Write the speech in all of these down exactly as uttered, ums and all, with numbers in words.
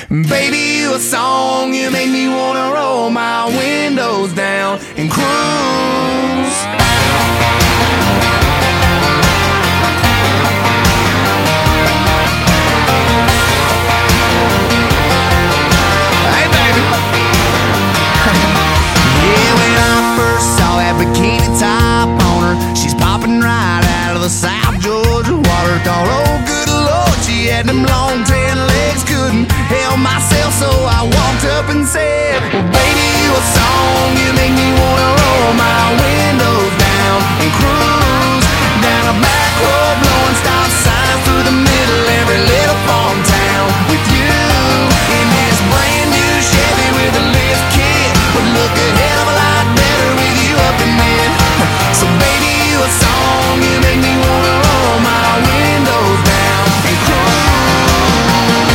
Baby, you a song, you make me wanna roll my windows down and cruise. Hey baby. Yeah, when I first saw that bikini top on her, she's popping right out of the South Georgia water. Thought, oh good Lord, she had them long tan legs, couldn't help myself, so I walked up and said, well baby, you a song, you make me wanna roll my windows down and cruise down a back road, blowing stop signs through the middle every little farm town with you in this brand new Chevy with a lift kit. Would look a hell of a lot better with you up in it. So baby, you a song, you make me wanna roll my windows down and cruise.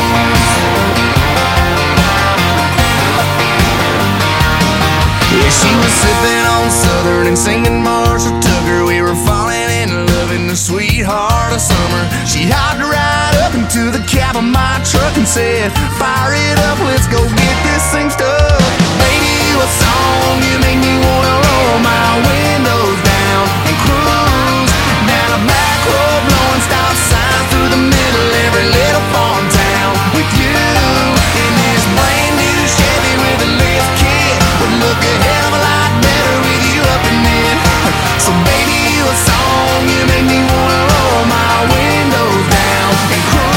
Yeah, she was sipping on Southern and singing Marshall Tucker. We were falling in love in the sweetheart of summer. She hopped right up into the cab of my truck and said, fire it up, let's go get this thing stuck. Baby, you a song, you make me wanna roll my windows down and cruise down a back road, blowing stop signs through the middle every little farm town with you in this brand new Chevy with a lift kit. Would look a hell of a lot better with you up in it. So baby, you a song, you make me wanna roll my windows down and cruise.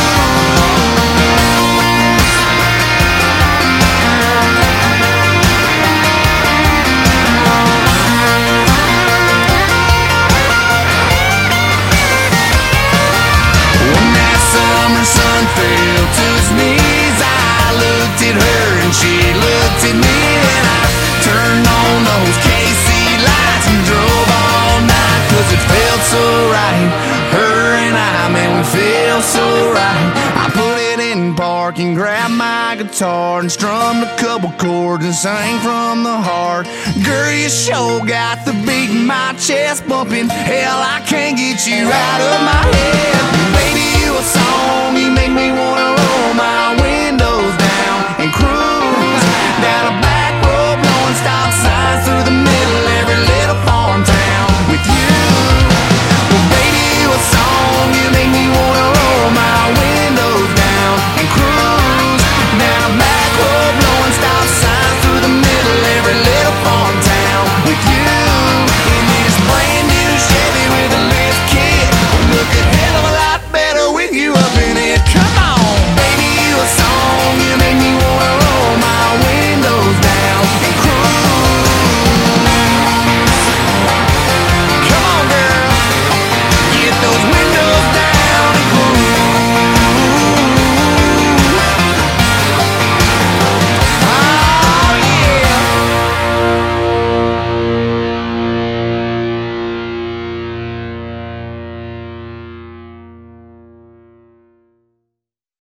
When that summer sun fell to his knees, I looked at her and she looked at me, and I turned on those K C lights and drove all night, cause it felt so right. Her and I, man, we feel so right. I put it in park and grabbed my guitar and strummed a couple chords and sang from the heart. Girl, you sure got the beat in my chest bumping. Hell, I can't get you out of my head. Baby, you a song, you make me wanna roll